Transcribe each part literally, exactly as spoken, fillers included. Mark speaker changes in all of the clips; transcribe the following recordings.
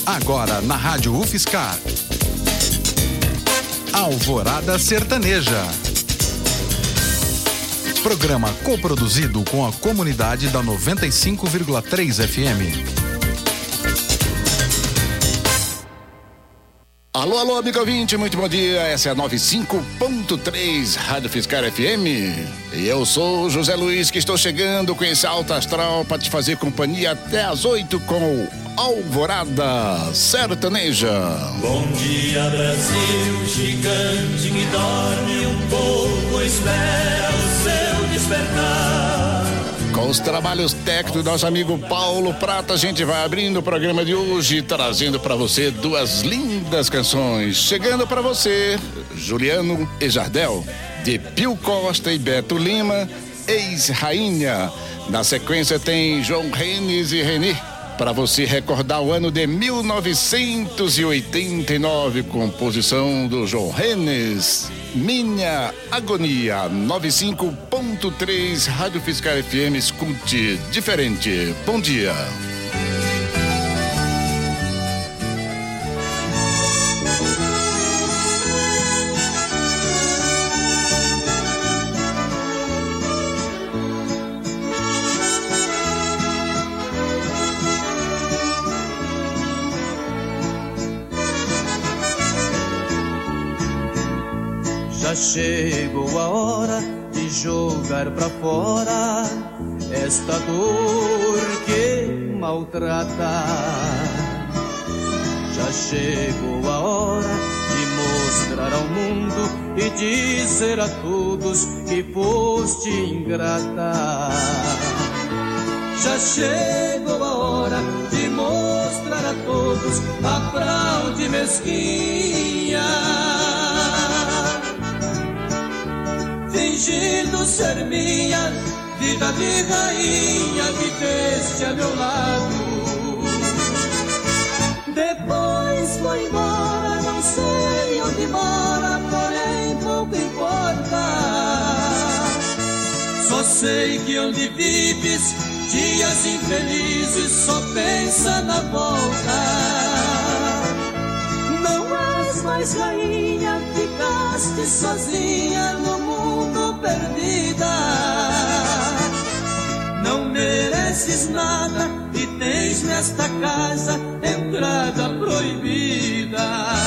Speaker 1: Agora na Rádio UFSCar. Alvorada Sertaneja. Programa coproduzido com a comunidade da noventa e cinco vírgula três F M.
Speaker 2: Alô, alô, amigo ouvinte, muito bom dia. Essa é a noventa e cinco ponto três Rádio UFSCar F M. E eu sou o José Luiz, que estou chegando com esse alto astral para te fazer companhia até às oito com Alvorada Sertaneja.
Speaker 3: Bom dia, Brasil, gigante que dorme um pouco, espera o seu despertar.
Speaker 2: Com os trabalhos técnicos do nosso amigo Paulo Prata, a gente vai abrindo o programa de hoje, trazendo para você duas lindas canções. Chegando para você, Juliano e Jardel, de Pio Costa e Beto Lima, Ex-Rainha. Na sequência tem João Renes e Reni, para você recordar o ano de mil novecentos e oitenta e nove, composição do João Renes, Minha Agonia. Noventa e cinco ponto três Rádio UFSCar F M, escute diferente. Bom dia.
Speaker 4: Já chegou a hora de jogar pra fora esta dor que maltrata. Já chegou a hora de mostrar ao mundo e dizer a todos que foste ingrata. Já chegou a hora de mostrar a todos a fraude mesquinha, fingindo ser minha, vida de rainha, viveste a meu lado. Depois foi embora, não sei onde mora, porém pouco importa. Só sei que onde vives, dias infelizes, só pensa na volta. Não és mais rainha, ficaste sozinha no mundo perdida. Não mereces nada e tens nesta casa entrada proibida.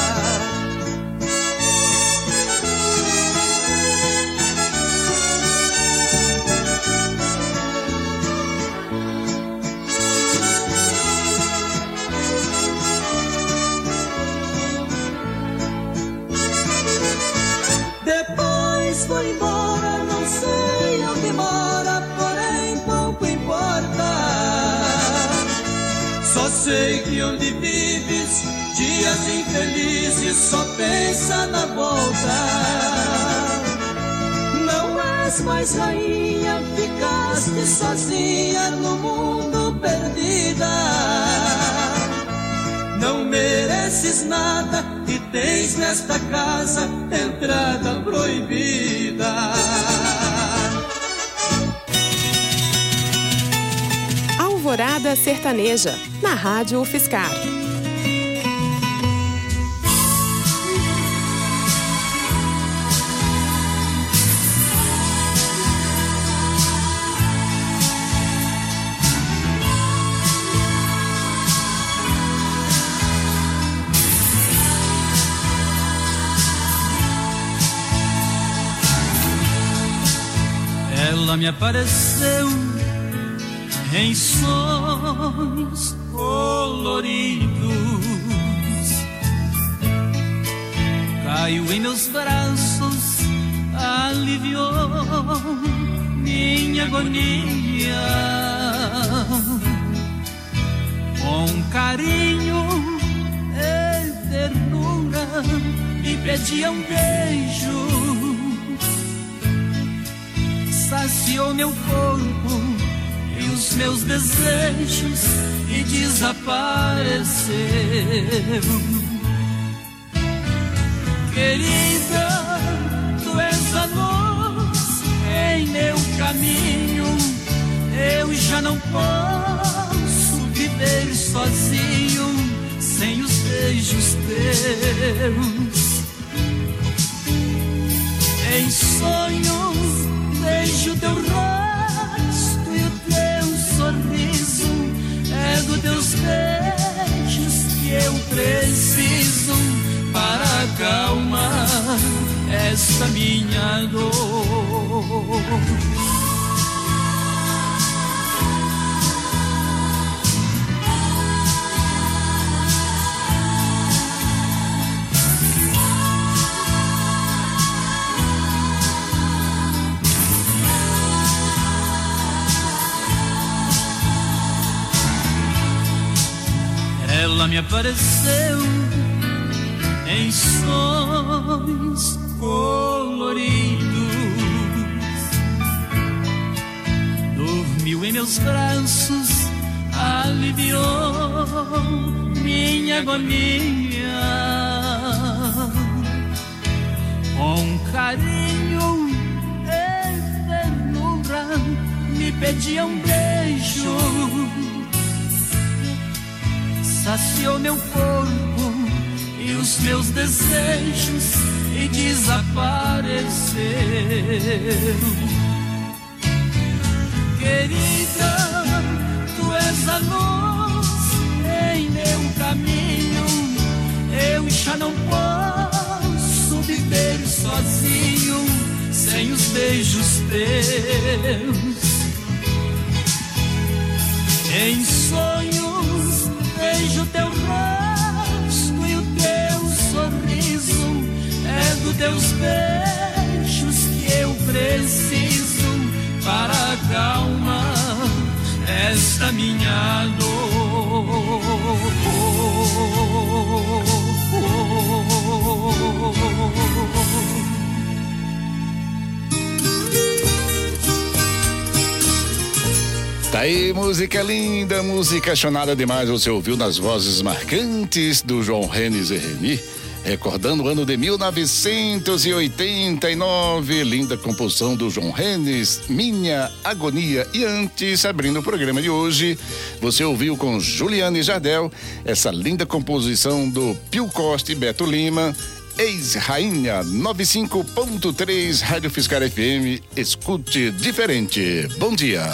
Speaker 4: Depois foi embora, não sei onde mora, porém pouco importa. Só sei que onde vives, dias infelizes, só pensa na volta. Não és mais rainha, ficaste sozinha no mundo perdida. Não mereces nada e tens nesta casa entrada proibida.
Speaker 5: Alvorada Sertaneja, na Rádio UFSCar.
Speaker 6: Ela me apareceu em sonhos coloridos, caiu em meus braços, aliviou minha agonia. Com carinho e ternura me pedia um beijo, saciou meu corpo e os meus desejos e desapareceu. Querida, tu és a luz em meu caminho, eu já não posso viver sozinho beijos teus. Em sonho vejo teu rosto e o teu sorriso. É dos teus beijos que eu preciso para acalmar esta minha dor. Ela me apareceu em sonhos coloridos, dormiu em meus braços, aliviou minha agonia. Com carinho e ternura me pedia um beijo, saciou meu corpo e os meus desejos e desapareceu. Querida, tu és a luz em meu caminho. Eu já não posso viver sozinho sem os beijos teus. Em sonhos vejo teu rosto e o teu sorriso. É dos teus beijos que eu preciso para acalmar esta minha dor.
Speaker 2: Tá aí, música linda, música chonada demais. Você ouviu nas vozes marcantes do João Renes e Reni, recordando o ano de mil novecentos e oitenta e nove, linda composição do João Renes, Minha Agonia. E antes, abrindo o programa de hoje, você ouviu com Juliana e Jardel essa linda composição do Pio Costa e Beto Lima, Ex-Rainha. Noventa e cinco ponto três Rádio Fiscar F M, escute diferente. Bom dia.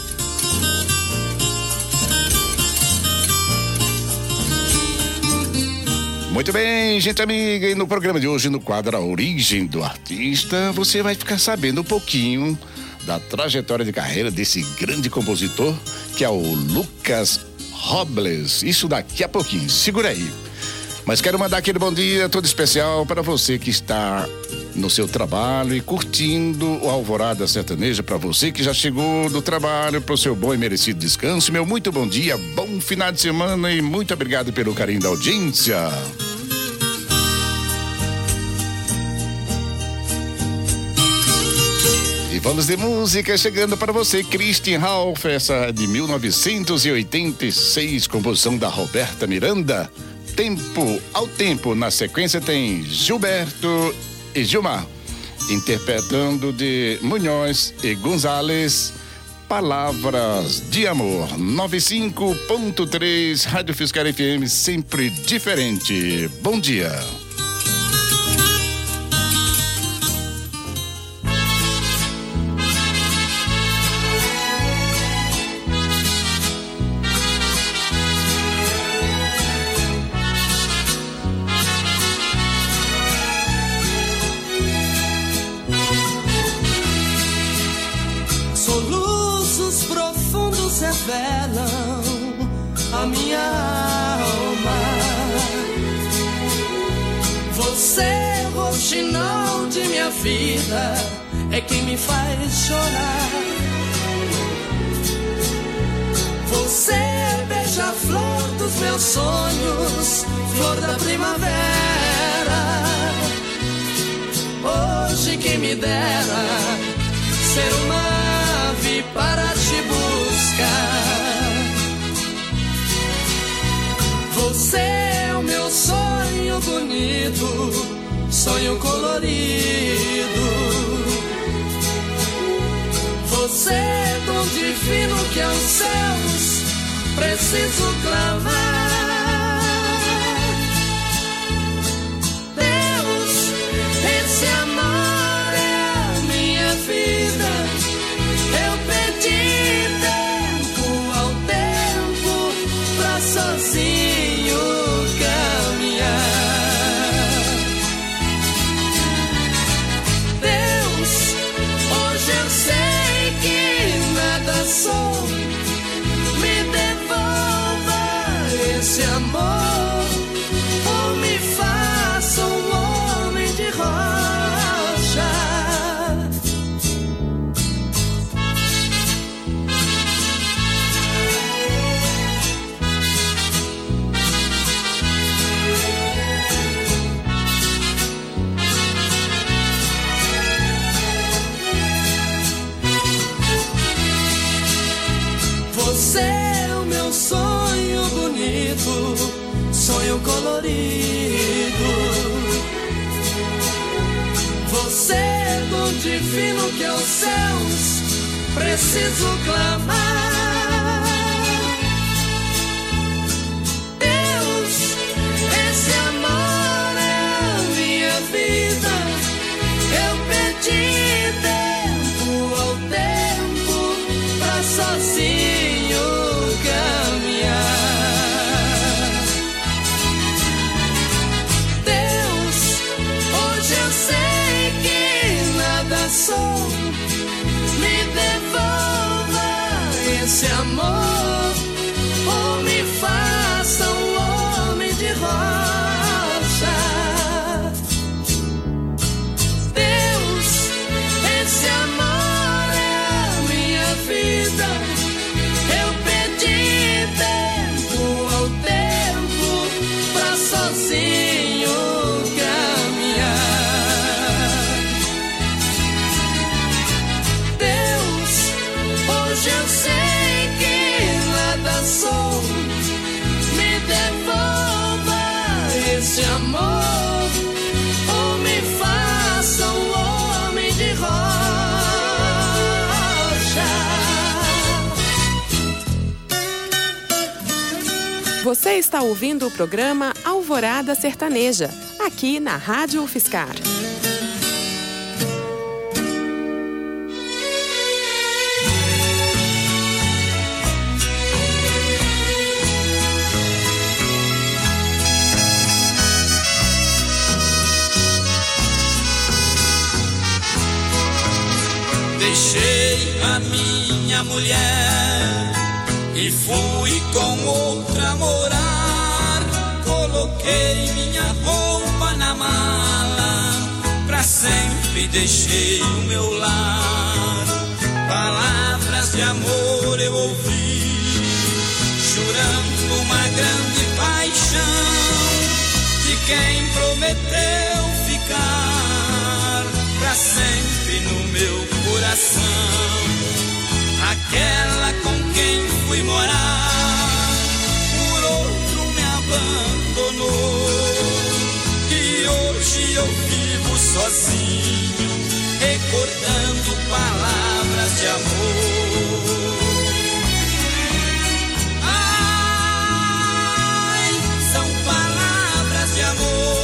Speaker 2: Muito bem, gente amiga, e no programa de hoje, no quadro A Origem do Artista, você vai ficar sabendo um pouquinho da trajetória de carreira desse grande compositor, que é o Lucas Robles. Isso daqui a pouquinho, segura aí. Mas quero mandar aquele bom dia todo especial para você que está no seu trabalho e curtindo o Alvorada Sertaneja. Para você que já chegou do trabalho, para o seu bom e merecido descanso, meu muito bom dia, bom final de semana e muito obrigado pelo carinho da audiência. E vamos de música chegando para você, Christian Ralph, essa de mil novecentos e oitenta e seis, composição da Roberta Miranda. Tempo ao Tempo. Na sequência tem Gilberto e Gilmar, interpretando de Munhoz e Gonzalez, Palavras de Amor. Noventa e cinco ponto três Rádio Fiscar F M, sempre diferente. Bom dia.
Speaker 7: Revelam a minha alma. Você, roxinol de minha vida, é quem me faz chorar. Você, beija-flor dos meus sonhos, flor da primavera. Hoje quem me dera ser uma ave para te buscar. Você é o meu sonho bonito, sonho colorido. Você é tão divino que aos céus preciso clamar. sozinho caminhar. Deus, hoje eu sei que nada sou, me devolva esse amor, ou me faça um homem de rocha. Você é o meu sonho bonito, sonho colorido. Você é tão divino que aos céus preciso clamar. Deus, esse amor é a minha vida. Eu pedi tempo ao tempo pra sozinho caminhar. Deus, hoje eu sei que nada sou, me devolva esse amor, ou me faça um homem de rocha. Deus, esse amor é a minha vida. Eu pedi tempo ao tempo pra sozinho caminhar. Deus, hoje eu sei que nada sou, me devolva esse amor, ou me faça um homem de rocha.
Speaker 5: Você está ouvindo o programa Alvorada Sertaneja, aqui na Rádio UFSCar.
Speaker 3: Deixei a minha mulher e fui com outra morar. Coloquei minha roupa na mala, pra sempre deixei o meu lar. Palavras de amor eu ouvi, jurando uma grande paixão, de quem prometeu ficar pra sempre no meu coração. Aquela com quem fui morar, por outro me abandonou, e hoje eu vivo sozinho, recordando palavras de amor. Ai, são palavras de amor.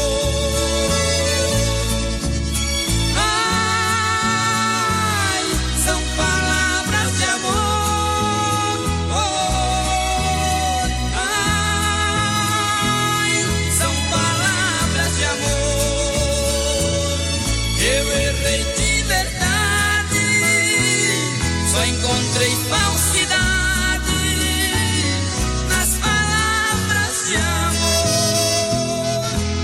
Speaker 3: Encontrei falsidade nas palavras de amor.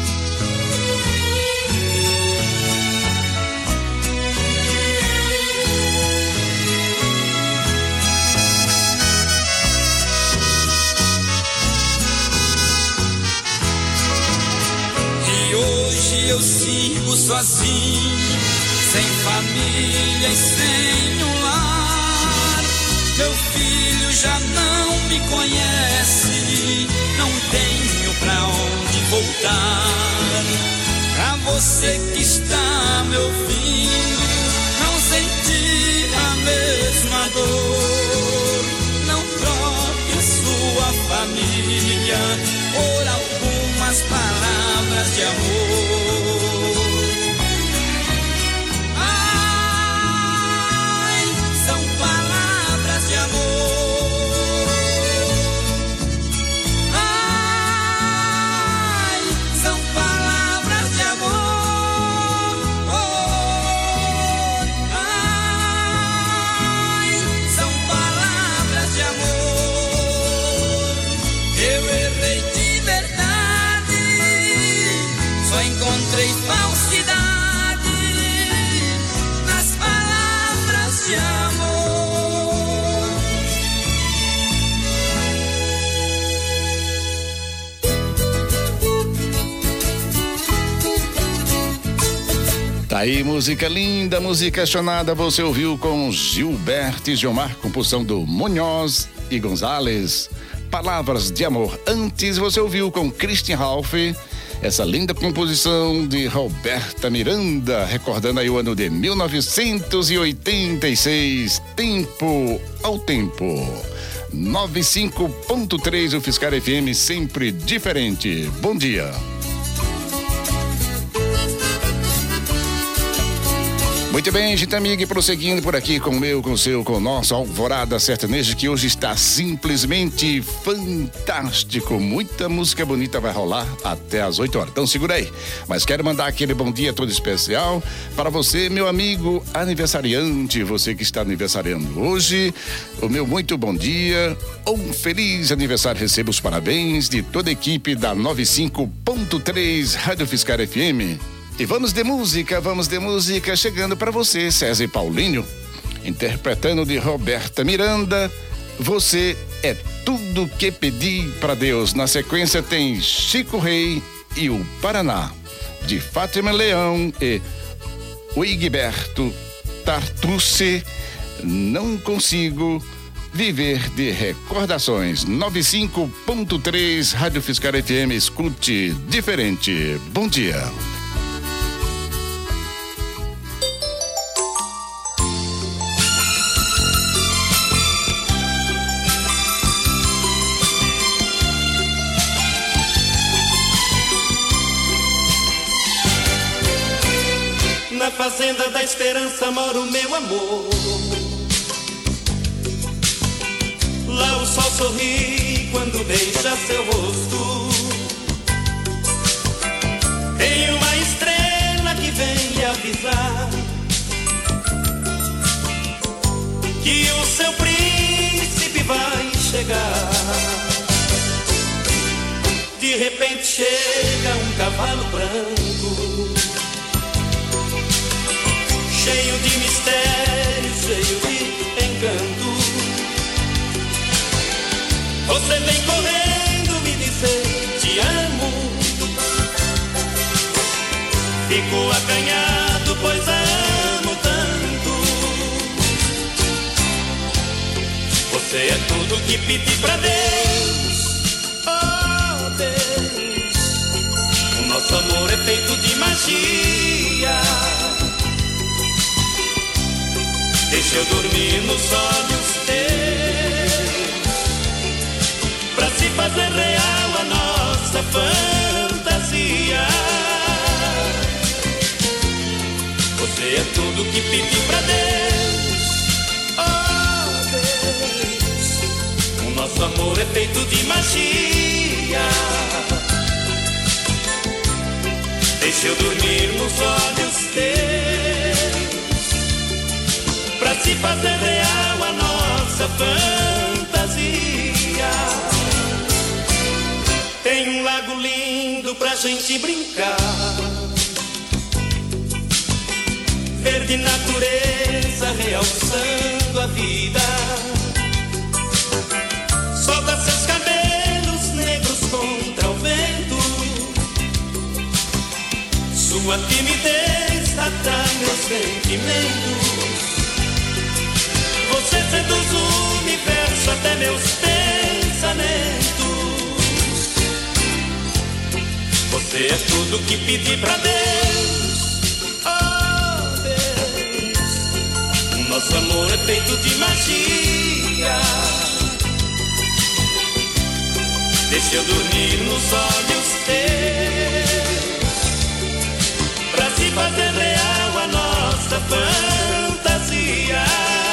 Speaker 3: E hoje eu sigo sozinho, sem família e sem um lar. Meu filho já não me conhece, não tenho pra onde voltar. Pra você que está me ouvindo, não sentir a mesma dor, não troque sua família por algumas palavras de amor. Ai, são palavras de amor.
Speaker 2: Tá aí, música linda, música chonada, você ouviu com Gilberto e Gilmar, composição do Munhoz e Gonzalez. Palavras de Amor. Antes você ouviu com Christian Ralph, essa linda composição de Roberta Miranda, recordando aí o ano de mil novecentos e oitenta e seis, Tempo ao Tempo. noventa e cinco ponto três, o Fiscar F M, sempre diferente. Bom dia. Muito bem, gente amiga, e prosseguindo por aqui com o meu, com o seu, com o nosso Alvorada Sertaneja, que hoje está simplesmente fantástico. Muita música bonita vai rolar até às oito horas. Então segura aí. Mas quero mandar aquele bom dia todo especial para você, meu amigo aniversariante, você que está aniversariando hoje. O meu muito bom dia, um feliz aniversário. Receba os parabéns de toda a equipe da noventa e cinco ponto três Rádio Fiscar F M. E vamos de música, vamos de música, chegando para você, César e Paulinho, interpretando de Roberta Miranda, Você é Tudo Que Pedi para Deus. Na sequência tem Chico Rei e o Paraná, de Fátima Leão e Wigberto Tartucci, Não Consigo Viver de Recordações. noventa e cinco ponto três Rádio Fiscar F M, escute diferente. Bom dia.
Speaker 6: Na fazenda da esperança mora o meu amor. Lá o sol sorri quando beija seu rosto. Tem uma estrela que vem lhe avisar que o seu príncipe vai chegar. De repente chega um cavalo branco, cheio de mistério, cheio de encanto. Você vem correndo me dizer te amo. Fico acanhado, pois a amo tanto. Você é tudo que pedi pra Deus. Oh Deus, o nosso amor é feito de magia. Deixa eu dormir nos olhos teus, pra se fazer real a nossa fantasia. Você é tudo que pedi pra Deus. Oh Deus, o nosso amor é feito de magia. Deixa eu dormir nos olhos teus, pra se fazer real a nossa fantasia. Tem um lago lindo pra gente brincar, verde natureza realçando a vida. Solta seus cabelos negros contra o vento, sua timidez atrai meus sentimentos. Você seduz o universo até meus pensamentos. Você é tudo que pedi pra Deus. Oh Deus, o nosso amor é feito de magia. Deixa eu dormir nos olhos teus, pra se fazer real a nossa fantasia.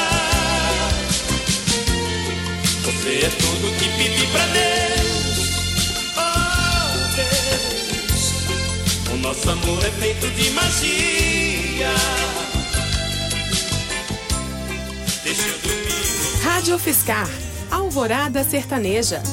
Speaker 6: Você é tudo que pedi pra Deus. Oh Deus, o nosso amor é feito de magia. Deixa eu dormir.
Speaker 5: Rádio Fiscar, Alvorada Sertaneja.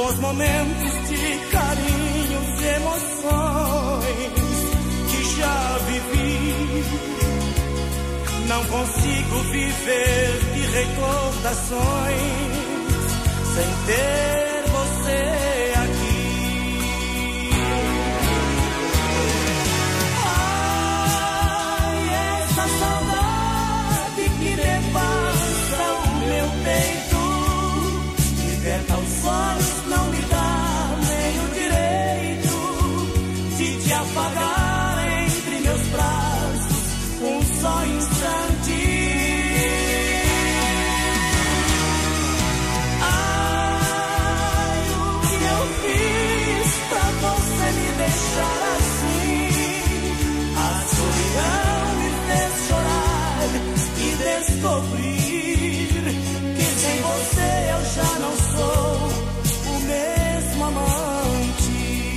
Speaker 6: nos momentos de carinhos e emoções que já vivi. Não consigo viver de recordações sem ter você aqui. Ai, essa saudade que devasta o meu peito, me veta os olhos, não me dá nem o direito de te apagar entre meus braços um só instante. Ai, o que eu fiz pra você me deixar assim? A solidão me fez chorar e descobrir que sem você eu já não sou o mesmo amante.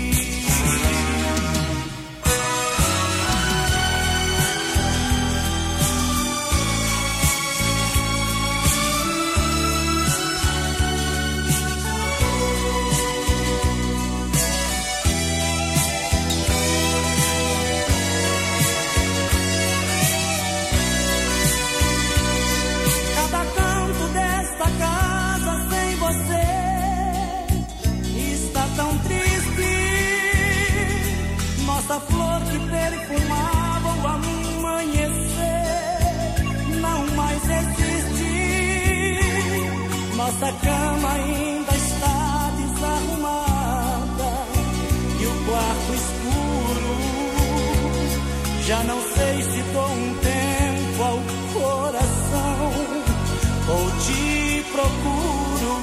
Speaker 6: Cada canto desta casa sem você está tão triste. Nossa flor que perfumava o amanhecer não mais existe. Nossa cama ainda está desarrumada e o quarto escuro. Já não sei se dou um tempo ao coração ou te procuro.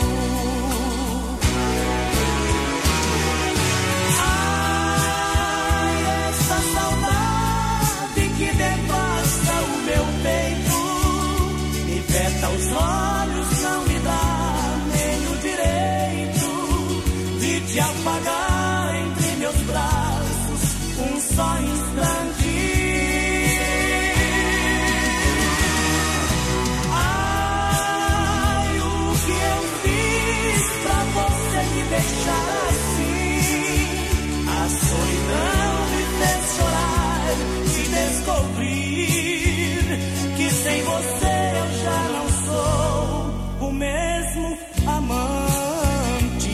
Speaker 6: Ai, essa saudade que devasta o meu peito, me veta os olhos, não me dá nem o direito de te apagar entre meus braços um só instante. Ai, o que eu fiz pra você me deixar assim? A solidão me fez chorar e descobrir que sem você eu já não sou o mesmo amante.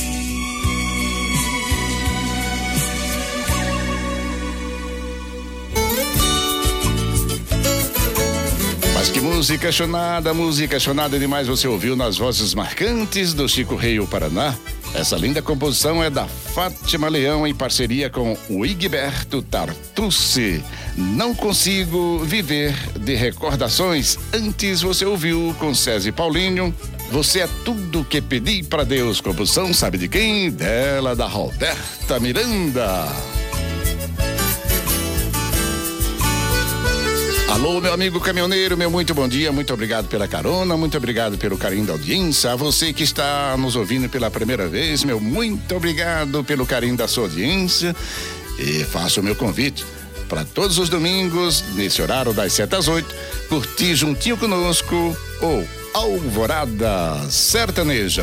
Speaker 2: Mas que música chonada, música chonada demais você ouviu nas vozes marcantes do Chico Rei o Paraná. Essa linda composição é da Fátima Leão em parceria com o Igberto Tartucci. Não consigo viver de recordações. Antes você ouviu com César e Paulinho. Você é tudo que pedi pra Deus. Composição, sabe de quem? Dela, da Roberta Miranda. Alô, meu amigo caminhoneiro, meu muito bom dia, muito obrigado pela carona, muito obrigado pelo carinho da audiência. A você que está nos ouvindo pela primeira vez, meu muito obrigado pelo carinho da sua audiência. E faço o meu convite para todos os domingos, nesse horário das sete às oito, curtir juntinho conosco o Alvorada Sertaneja.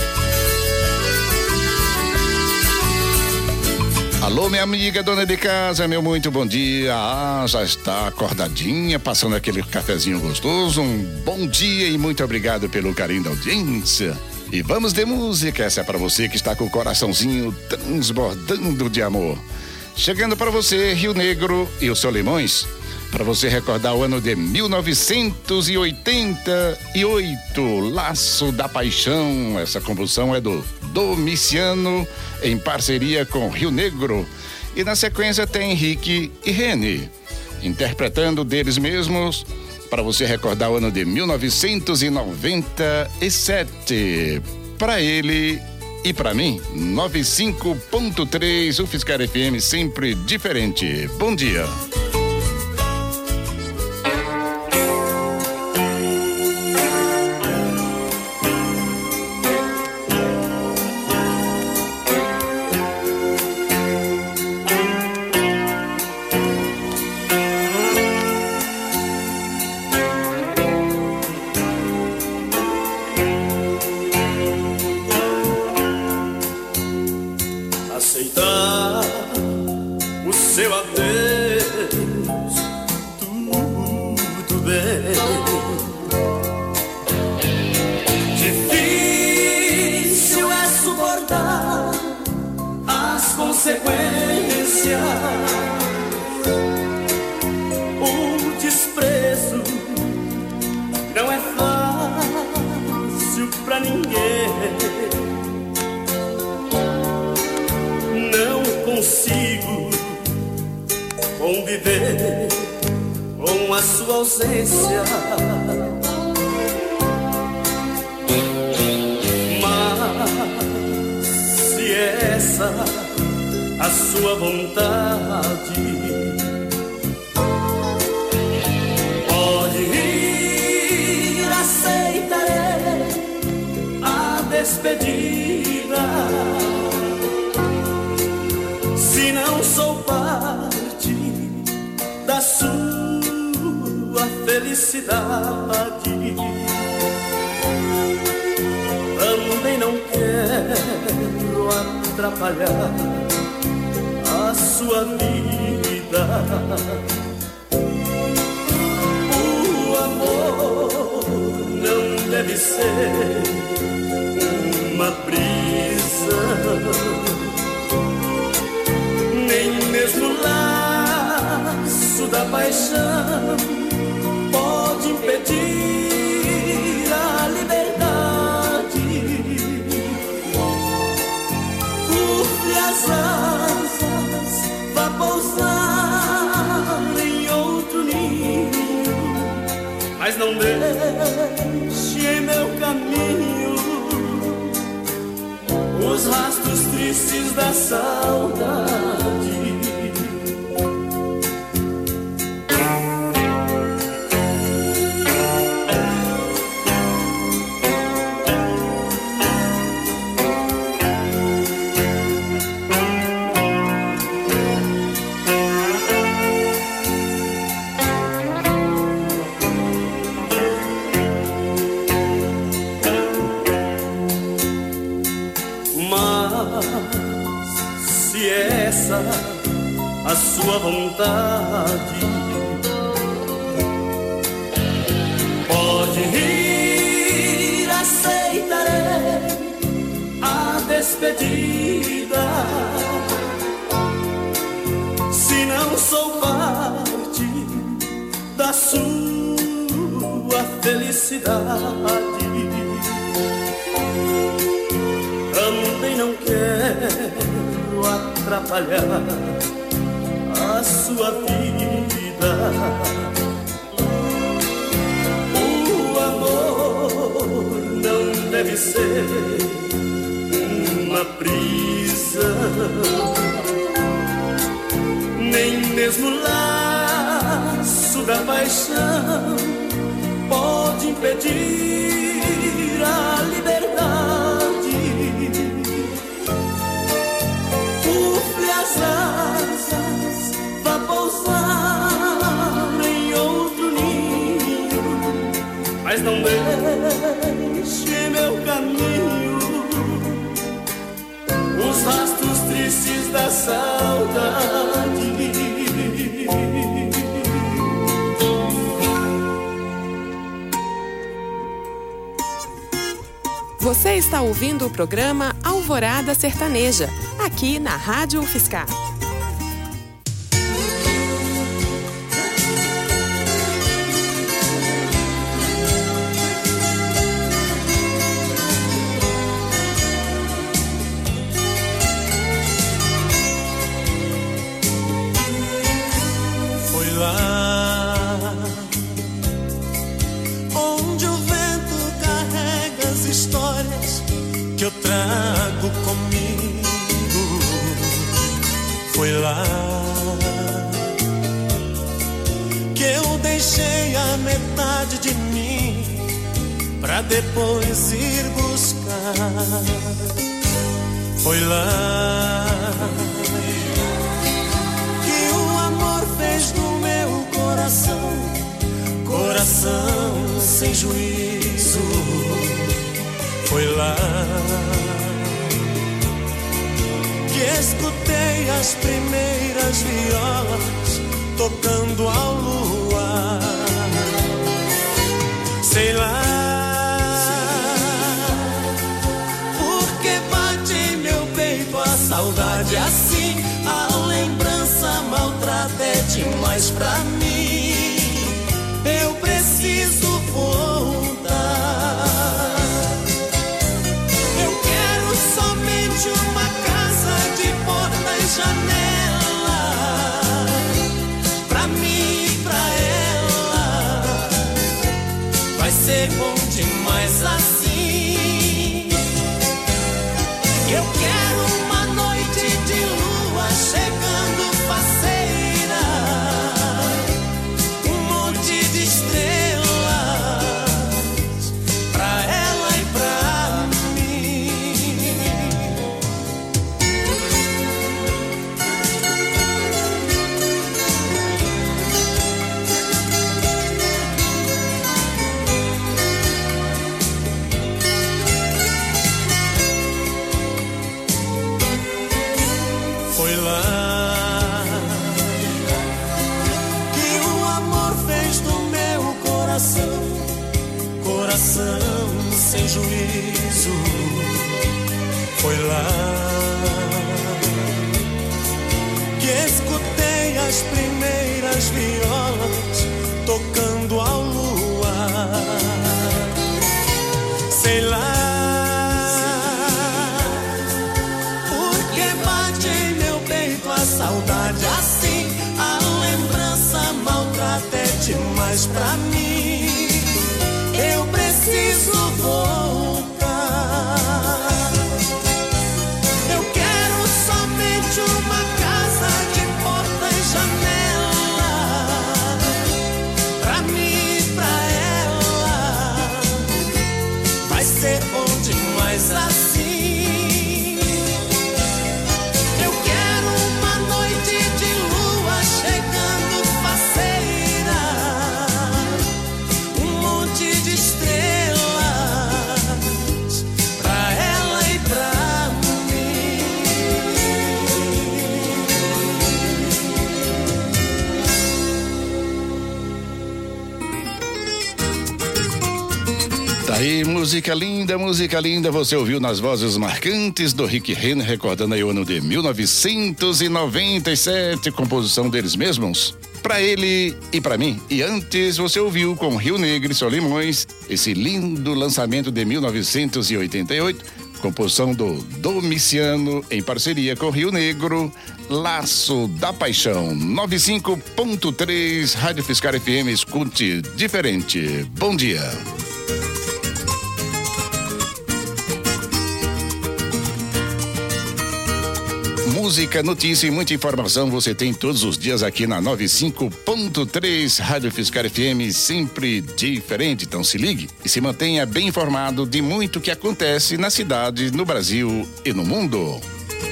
Speaker 2: Alô, minha amiga dona de casa, meu muito bom dia. Ah, já está acordadinha, passando aquele cafezinho gostoso. Um bom dia e muito obrigado pelo carinho da audiência. E vamos de música, essa é para você que está com o coraçãozinho transbordando de amor. Chegando para você, Rio Negro e os Solimões, para você recordar o ano de mil novecentos e oitenta e oito, Laço da Paixão. Essa composição é do Domiciano, em parceria com Rio Negro. E na sequência tem Henrique e Rene, interpretando deles mesmos, para você recordar o ano de mil novecentos e noventa e sete. Para ele e para mim, noventa e cinco ponto três, o Fiscar F M, sempre diferente. Bom dia.
Speaker 6: com a sua ausência. Mas se essa a sua vontade, pode ir, aceitarei a despedida. Se não sou parte da sua felicidade, também não quero atrapalhar a sua vida. O amor não deve ser uma brisa, nem mesmo o laço da paixão pode impedir a liberdade. Curte as asas, vá pousar em outro ninho, mas não deixe em meu caminho os rastros tristes da saudade. A sua vontade, pode ir, aceitarei a despedida. Se não sou parte da sua felicidade, também não quero atrapalhar a sua vida. O amor não deve ser uma brisa, nem mesmo o laço da paixão pode impedir a liberdade. Curte as asas, vá pousar em outro ninho, mas não deixe em meu caminho os rastros tristes da saudade.
Speaker 5: Você está ouvindo o programa Alvorada Sertaneja, aqui na Rádio UFSCar.
Speaker 8: Foi lá onde o vento carrega as histórias que eu trago comigo. Foi lá que eu deixei a metade de mim pra depois ir buscar. Foi lá que o amor fez do meu coração coração sem juízo. Foi lá que escutei as primeiras violas tocando ao luar. Sei lá porque bate em meu peito a saudade assim. A lembrança maltrata é demais pra mim. Eu preciso voltar. Eu quero somente uma casa de porta e janela pra mim e pra ela. ser bom demais assim. Eu quero uma noite de lua chegando faceira, um monte de estrelas pra ela e pra mim. Foi lá que o amor fez do meu coração, coração sem juízo. Foi lá que escutei as primeiras violas tocando ao luar. Sei lá a saudade assim, a lembrança maltrata é demais pra mim. Eu preciso voltar. Eu quero somente uma casa de porta e janela pra mim e pra ela. Vai ser bom demais assim.
Speaker 2: Aí, música linda, música linda, você ouviu nas vozes marcantes do Rick Renner, recordando aí o ano de mil novecentos e noventa e sete, composição deles mesmos, pra ele e pra mim. E antes você ouviu com Rio Negro e Solimões, esse lindo lançamento de mil novecentos e oitenta e oito, composição do Domiciano em parceria com Rio Negro, Laço da Paixão. noventa e cinco ponto três, Rádio Fiscar F M, escute diferente. Bom dia. Música, notícia e muita informação você tem todos os dias aqui na noventa e cinco ponto três Rádio Fiscar F M, sempre diferente. Então se ligue e se mantenha bem informado de muito que acontece na cidade, no Brasil e no mundo.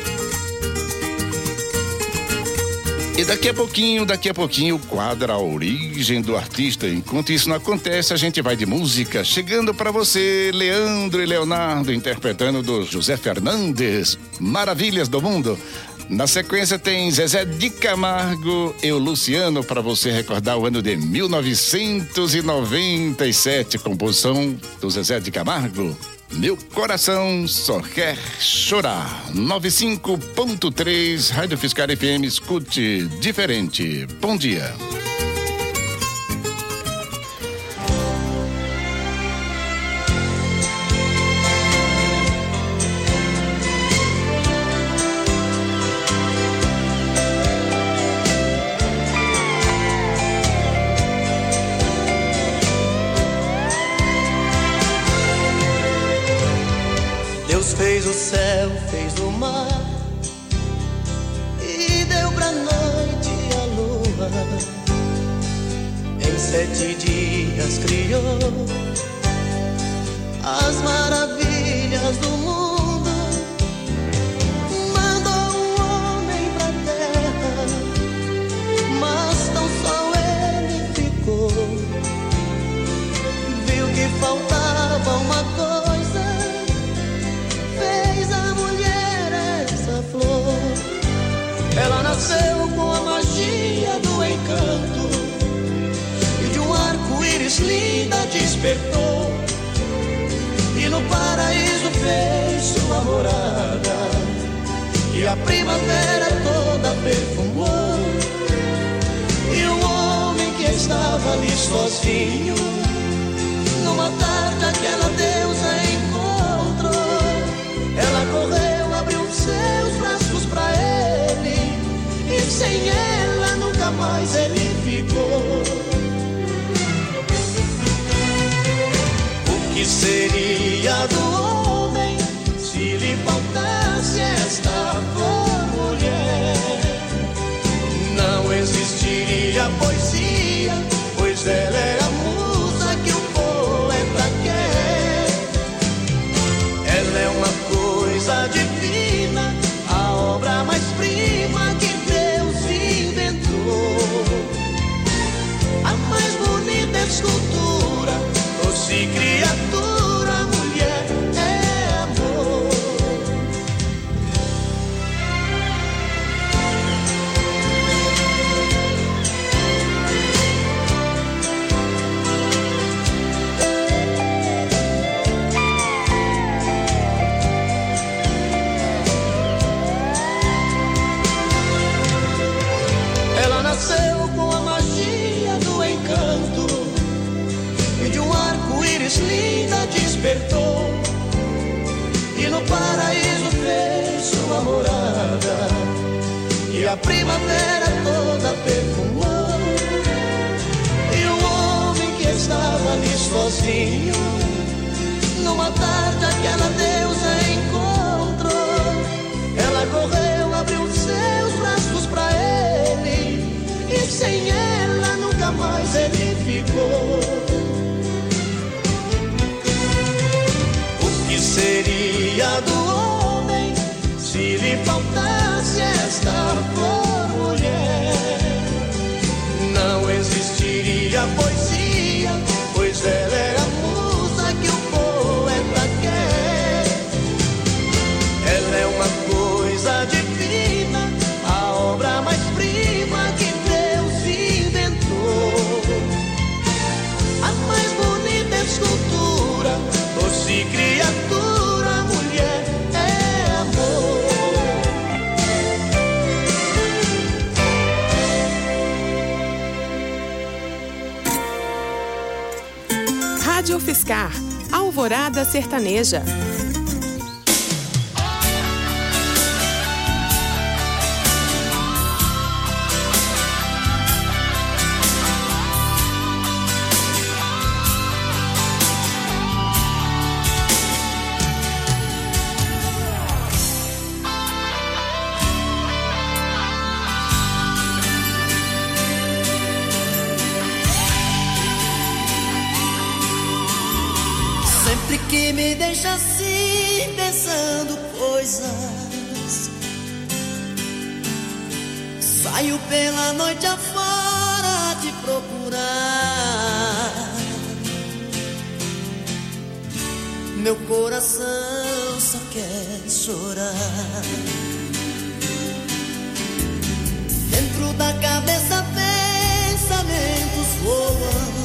Speaker 2: E daqui a pouquinho, daqui a pouquinho, quadra a origem do artista. Enquanto isso não acontece, a gente vai de música. Chegando pra você, Leandro e Leonardo, interpretando do José Fernandes, Maravilhas do Mundo. Na sequência tem Zezé de Camargo e o Luciano, para você recordar o ano de mil novecentos e noventa e sete, composição do Zezé de Camargo. Meu coração só quer chorar. noventa e cinco ponto três, Rádio Fiscar F M, escute diferente. Bom dia.
Speaker 8: Fez o céu, fez o mar e deu pra noite a lua. Em sete dias criou as maravilhas do mundo. Mandou um homem pra terra, mas tão só ele ficou. Viu que faltava uma coisa, ela nasceu com a magia do encanto e de um arco-íris linda despertou, e no paraíso fez sua morada, e a primavera toda perfumou. E o homem que estava ali sozinho, numa tarde aquela deusa encontrou. Ela correu, abriu seus braços pra ele, e sem ela nunca mais ele ficou. que seria do homem se lhe faltasse esta flor, mulher? Não existiria poesia, pois ela é a musa que o poeta quer. Ela é uma coisa divina, a obra mais prima que Deus inventou. A mais bonita escultura, doce criatura, mulher é amor. Ela nasceu com a magia do encanto e de um arco-íris linda despertou, e no paraíso fez sua morada, e a primavera toda perfumou. E o homem que estava ali sozinho, numa tarde aquela deusa encontrou. Ela correu, abriu seus braços pra ele, e sem ela nunca mais ele ficou. O que seria do homem se lhe faltasse esta flor, mulher? Não existiria poesia, pois ela é a musa que o poeta quer. Ela é uma coisa divina, a obra mais prima que Deus inventou. A mais bonita escultura, doce criatura, mulher é amor.
Speaker 5: Rádio Fiscar, Alvorada Sertaneja.
Speaker 8: Sempre que me deixa assim, pensando coisas, saio pela noite afora te procurar. Meu coração só quer chorar. Dentro da cabeça pensamentos voam,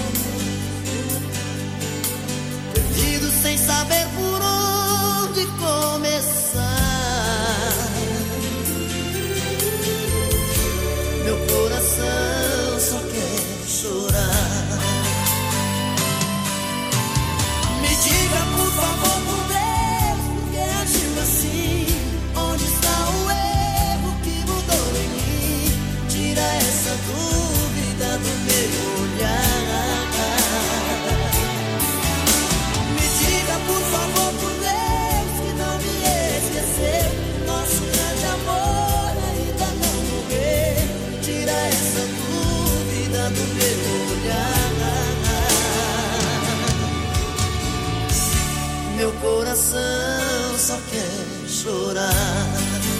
Speaker 8: sem saber por onde começar. Meu coração só quer chorar. Me diga por favor, por Deus, por que agiu assim? Onde está o erro que mudou em mim? Tira essa dúvida do meu olhar. Por favor, por Deus, que não me esquecer. Nosso grande amor ainda não morreu. Tira essa dúvida do meu olhar. Meu coração só quer chorar.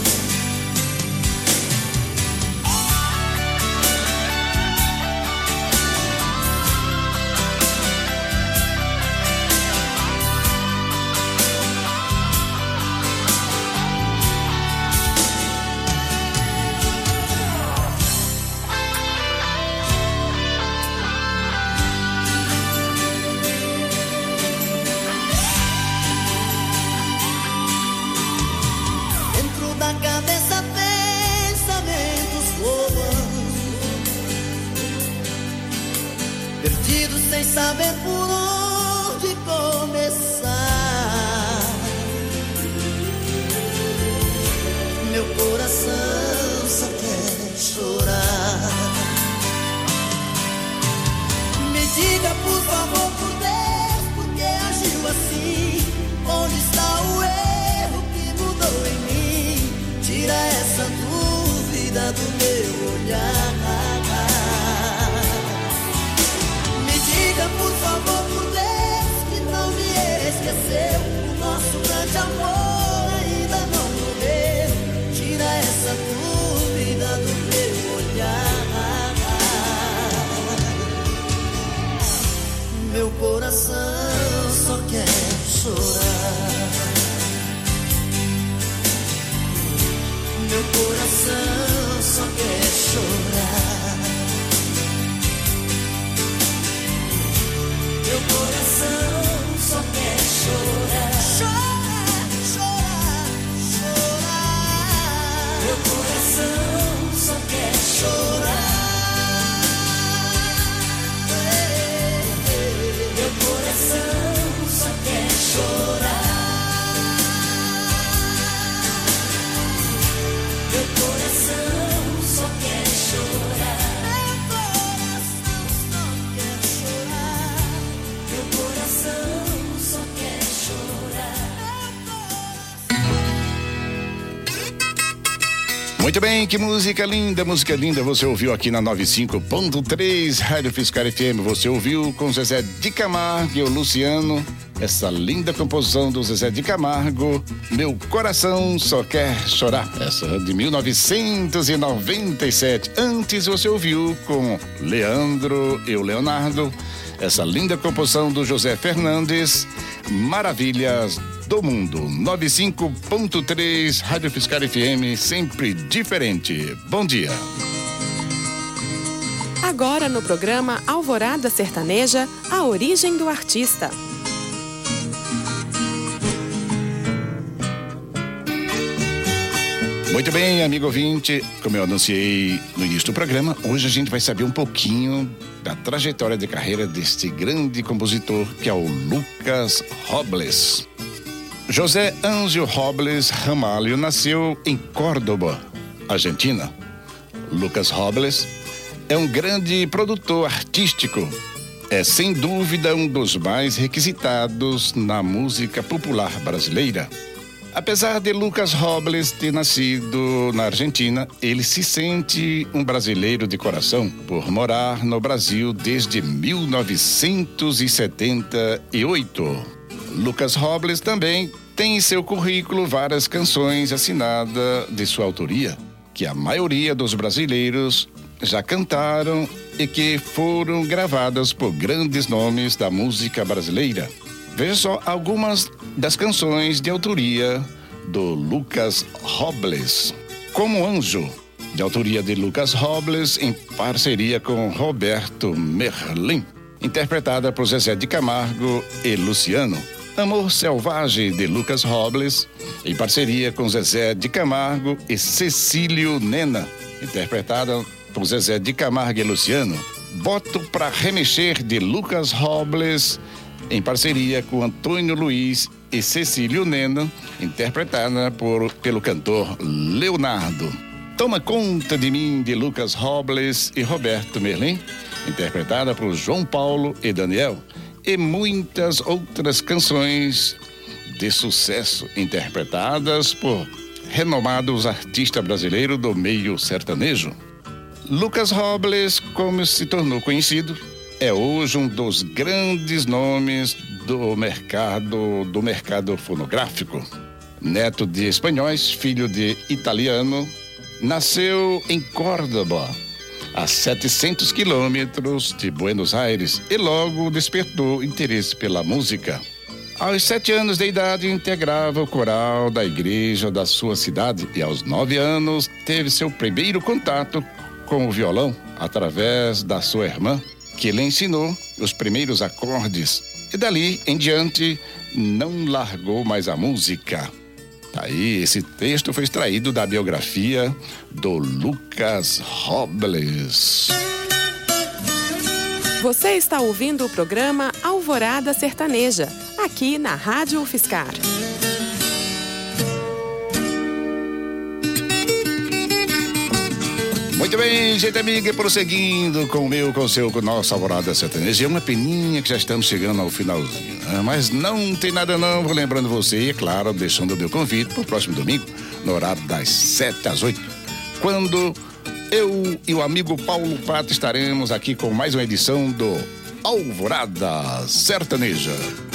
Speaker 8: Sem saber por onde começar. Meu coração só quer chorar. Me diga por favor, por Deus, por que coração só quer chorar. Meu coração só quer chorar. Meu coração só quer chorar. Chorar, chorar, chorar. Meu coração só quer chorar. Meu coração só quer chorar. Meu coração só quer chorar. Meu coração só quer chorar.
Speaker 2: Muito bem, que música linda, música linda. Você ouviu aqui na noventa e cinco ponto três Rádio Fiscar F M. Você ouviu com Zezé de Camargo e o Luciano. Essa linda composição do Zezé de Camargo, Meu Coração Só Quer Chorar. Essa de mil novecentos e noventa e sete. Antes você ouviu com Leandro e o Leonardo, essa linda composição do José Fernandes, Maravilhas do Mundo. noventa e cinco ponto três Rádio Fiscar F M, sempre diferente. Bom dia.
Speaker 5: Agora no programa Alvorada Sertaneja, a origem do artista.
Speaker 2: Muito bem, amigo ouvinte, como eu anunciei no início do programa, hoje a gente vai saber um pouquinho da trajetória de carreira deste grande compositor que é o Lucas Robles. José Âncio Robles Ramalho nasceu em Córdoba, Argentina. Lucas Robles é um grande produtor artístico. É, sem dúvida, um dos mais requisitados na música popular brasileira. Apesar de Lucas Robles ter nascido na Argentina, ele se sente um brasileiro de coração por morar no Brasil desde mil novecentos e setenta e oito. Lucas Robles também tem em seu currículo várias canções assinadas de sua autoria, que a maioria dos brasileiros já cantaram e que foram gravadas por grandes nomes da música brasileira. Veja só algumas das canções de autoria do Lucas Robles. Como Anjo, de autoria de Lucas Robles, em parceria com Roberto Merlin, interpretada por Zezé de Camargo e Luciano. Amor Selvagem, de Lucas Robles, em parceria com Zezé de Camargo e Cecílio Nena, interpretada por Zezé de Camargo e Luciano. Boto Pra Remexer, de Lucas Robles, em parceria com Antônio Luiz e Cecílio Nena, interpretada por, pelo cantor Leonardo. Toma Conta de Mim, de Lucas Robles e Roberto Merlin, interpretada por João Paulo e Daniel, e muitas outras canções de sucesso interpretadas por renomados artistas brasileiros do meio sertanejo. Lucas Robles, como se tornou conhecido, é hoje um dos grandes nomes do mercado, do mercado fonográfico. Neto de espanhóis, filho de italiano, nasceu em Córdoba, a setecentos quilômetros de Buenos Aires, e logo despertou interesse pela música. Aos sete anos de idade, integrava o coral da igreja da sua cidade e aos nove anos teve seu primeiro contato com o violão através da sua irmã, que lhe ensinou os primeiros acordes, e dali em diante não largou mais a música. Aí, esse texto foi extraído da biografia do Lucas Robles.
Speaker 5: Você está ouvindo o programa Alvorada Sertaneja, aqui na Rádio Fiscar.
Speaker 2: Muito bem, gente amiga, prosseguindo com o meu, com o seu, com o nosso Alvorada Sertaneja. É uma peninha que já estamos chegando ao finalzinho, né? Mas não tem nada não, vou lembrando você, e é claro, deixando o meu convite para o próximo domingo, no horário das sete às oito, quando eu e o amigo Paulo Prata estaremos aqui com mais uma edição do Alvorada Sertaneja.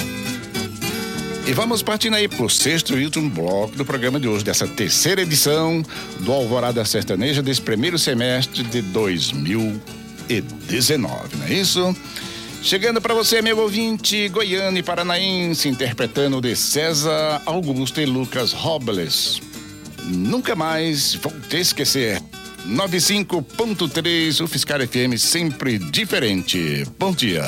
Speaker 2: E vamos partindo aí pro sexto e último bloco do programa de hoje, dessa terceira edição do Alvorada Sertaneja, desse primeiro semestre de dois mil e dezenove, não é isso? Chegando para você, meu ouvinte goiano e paranaense, interpretando de César Augusto e Lucas Robles. Nunca mais vou te esquecer. noventa e cinco ponto três, o Fiscar F M, sempre diferente. Bom dia.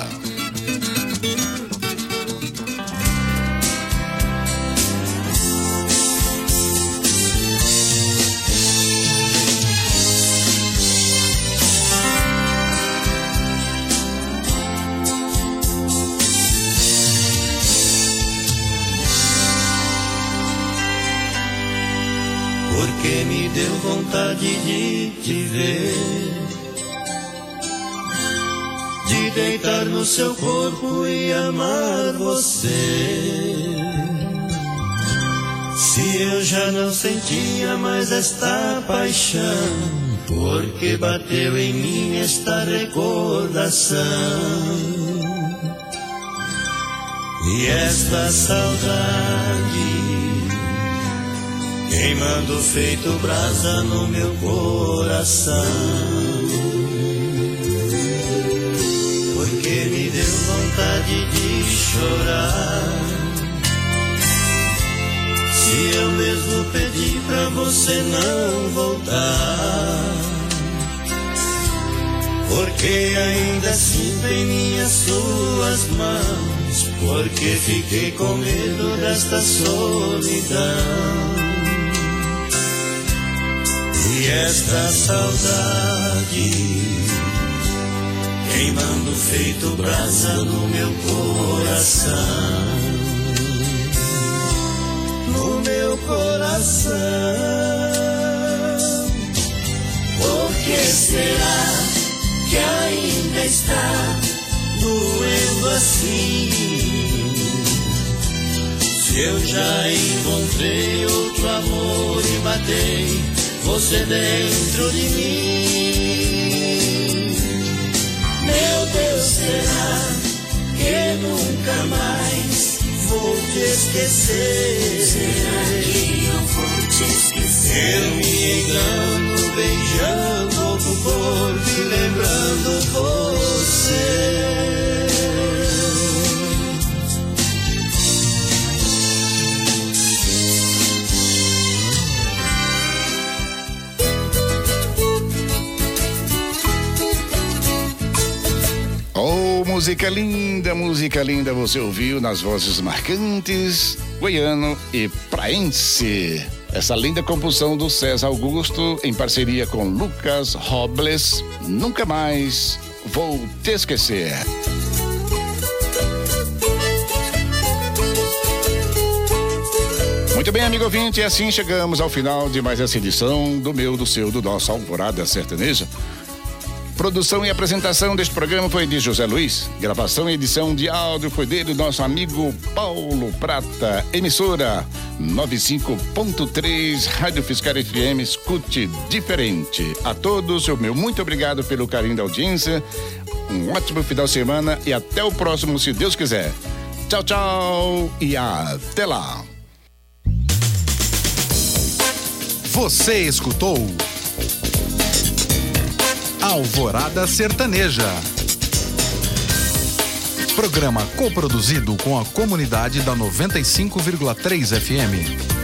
Speaker 9: Porque me deu vontade de te ver, de deitar no seu corpo e amar você. Se eu já não sentia mais esta paixão, porque bateu em mim esta recordação e esta saudade queimando feito brasa no meu coração. Porque me deu vontade de chorar, se eu mesmo pedi pra você não voltar. Porque ainda sinto em minhas suas mãos, porque fiquei com medo desta solidão e esta saudade queimando feito brasa no meu coração, no meu coração. Por que será que ainda está doendo assim? Se eu já encontrei outro amor e matei você dentro de mim. Meu Deus, será que nunca mais vou te esquecer? Será que eu vou te esquecer? Eu me engano beijando outro corpo e lembrando você.
Speaker 2: Oh, música linda, música linda, você ouviu nas vozes marcantes, goiano e praense. Essa linda composição do César Augusto em parceria com Lucas Robles, Nunca Mais Vou Te Esquecer. Muito bem, amigo ouvinte, e assim chegamos ao final de mais essa edição do meu, do seu, do nosso Alvorada Sertaneja. Produção e apresentação deste programa foi de José Luiz. Gravação e edição de áudio foi dele, nosso amigo Paulo Prata. Emissora noventa e cinco ponto três, Rádio Fiscar F M, escute diferente. A todos, o meu muito obrigado pelo carinho da audiência. Um ótimo final de semana e até o próximo, se Deus quiser. Tchau, tchau e até lá.
Speaker 1: Você escutou Alvorada Sertaneja. Programa coproduzido com a comunidade da noventa e cinco vírgula três F M.